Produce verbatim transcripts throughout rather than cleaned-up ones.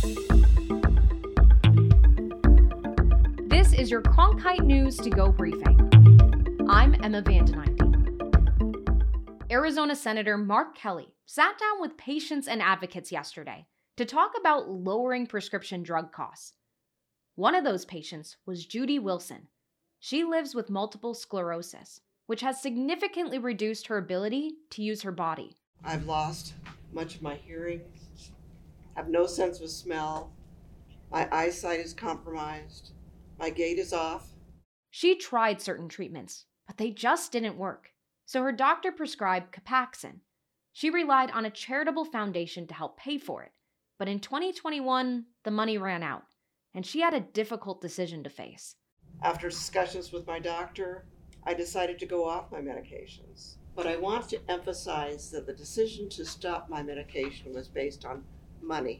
This is your Cronkite News to Go briefing. I'm Emma Vandenheim. Arizona Senator Mark Kelly sat down with patients and advocates yesterday to talk about lowering prescription drug costs. One of those patients was Judy Wilson. She lives with multiple sclerosis, which has significantly reduced her ability to use her body. I've lost much of my hearing, have no sense of smell, my eyesight is compromised, my gait is off. She tried certain treatments, but they just didn't work, so her doctor prescribed Copaxone. She relied on a charitable foundation to help pay for it, but in twenty twenty-one, the money ran out, and she had a difficult decision to face. After discussions with my doctor, I decided to go off my medications. But I want to emphasize that the decision to stop my medication was based on money,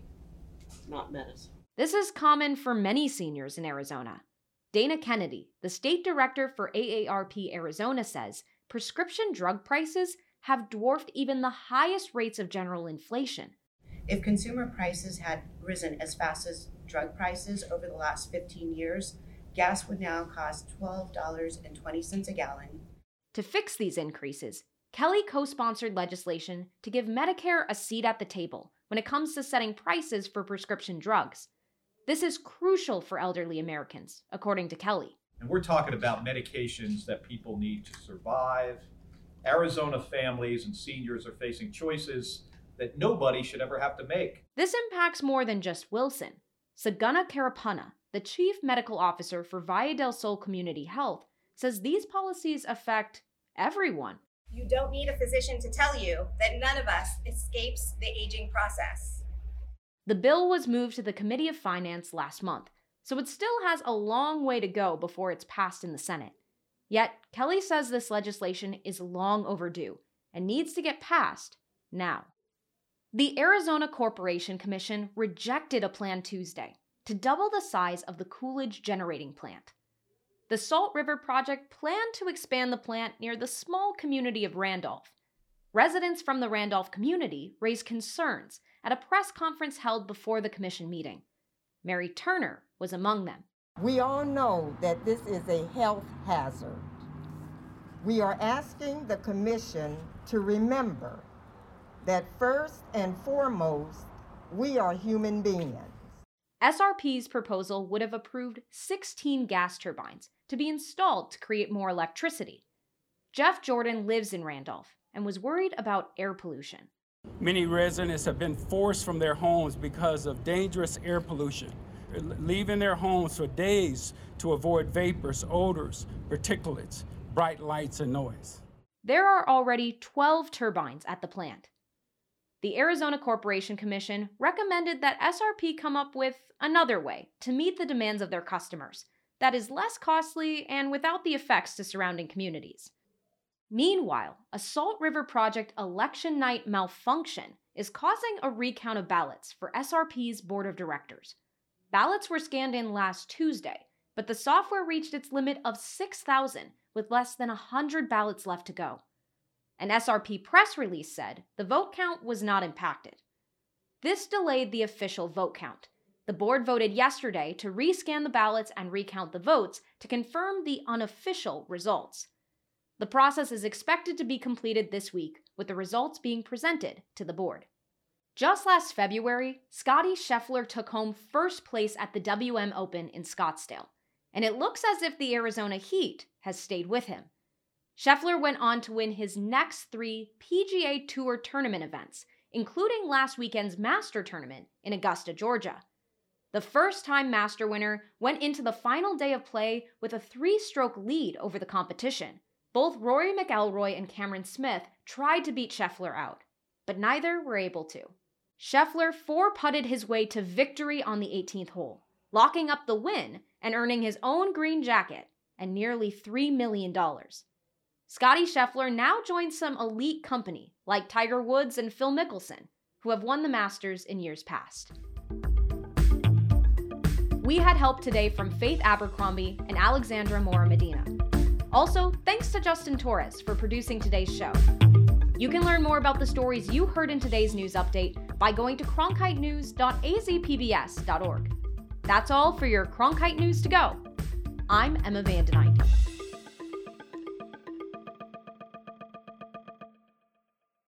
not medicine. This is common for many seniors in Arizona. Dana Kennedy, the state director for A A R P Arizona, says prescription drug prices have dwarfed even the highest rates of general inflation. If consumer prices had risen as fast as drug prices over the last fifteen years, gas would now cost twelve dollars and twenty cents a gallon. To fix these increases, Kelly co-sponsored legislation to give Medicare a seat at the table when it comes to setting prices for prescription drugs. This is crucial for elderly Americans, according to Kelly. And we're talking about medications that people need to survive. Arizona families and seniors are facing choices that nobody should ever have to make. This impacts more than just Wilson. Saguna Karapana, the chief medical officer for Valle del Sol Community Health, says these policies affect everyone. You don't need a physician to tell you that none of us escapes the aging process. The bill was moved to the Committee of Finance last month, so it still has a long way to go before it's passed in the Senate. Yet, Kelly says this legislation is long overdue and needs to get passed now. The Arizona Corporation Commission rejected a plan Tuesday to double the size of the Coolidge generating plant. The Salt River Project planned to expand the plant near the small community of Randolph. Residents from the Randolph community raised concerns at a press conference held before the commission meeting. Mary Turner was among them. We all know that this is a health hazard. We are asking the commission to remember that first and foremost, we are human beings. S R P's proposal would have approved sixteen gas turbines to be installed to create more electricity. Jeff Jordan lives in Randolph and was worried about air pollution. Many residents have been forced from their homes because of dangerous air pollution, leaving their homes for days to avoid vapors, odors, particulates, bright lights, and noise. There are already twelve turbines at the plant. The Arizona Corporation Commission recommended that S R P come up with another way to meet the demands of their customers that is less costly and without the effects to surrounding communities. Meanwhile, a Salt River Project election night malfunction is causing a recount of ballots for S R P's board of directors. Ballots were scanned in last Tuesday, but the software reached its limit of six thousand with less than one hundred ballots left to go. An S R P press release said the vote count was not impacted. This delayed the official vote count. The board voted yesterday to rescan the ballots and recount the votes to confirm the unofficial results. The process is expected to be completed this week, with the results being presented to the board. Just last February, Scotty Scheffler took home first place at the W M Open in Scottsdale, and it looks as if the Arizona Heat has stayed with him. Scheffler went on to win his next three P G A Tour tournament events, including last weekend's Master Tournament in Augusta, Georgia. The first-time Master winner went into the final day of play with a three-stroke lead over the competition. Both Rory McIlroy and Cameron Smith tried to beat Scheffler out, but neither were able to. Scheffler four-putted his way to victory on the eighteenth hole, locking up the win and earning his own green jacket and nearly three million dollars. Scotty Scheffler now joins some elite company like Tiger Woods and Phil Mickelson, who have won the Masters in years past. We had help today from Faith Abercrombie and Alexandra Mora Medina. Also, thanks to Justin Torres for producing today's show. You can learn more about the stories you heard in today's news update by going to cronkite news dot a z p b s dot org. That's all for your Cronkite News to Go. I'm Emma Van Den Eyck.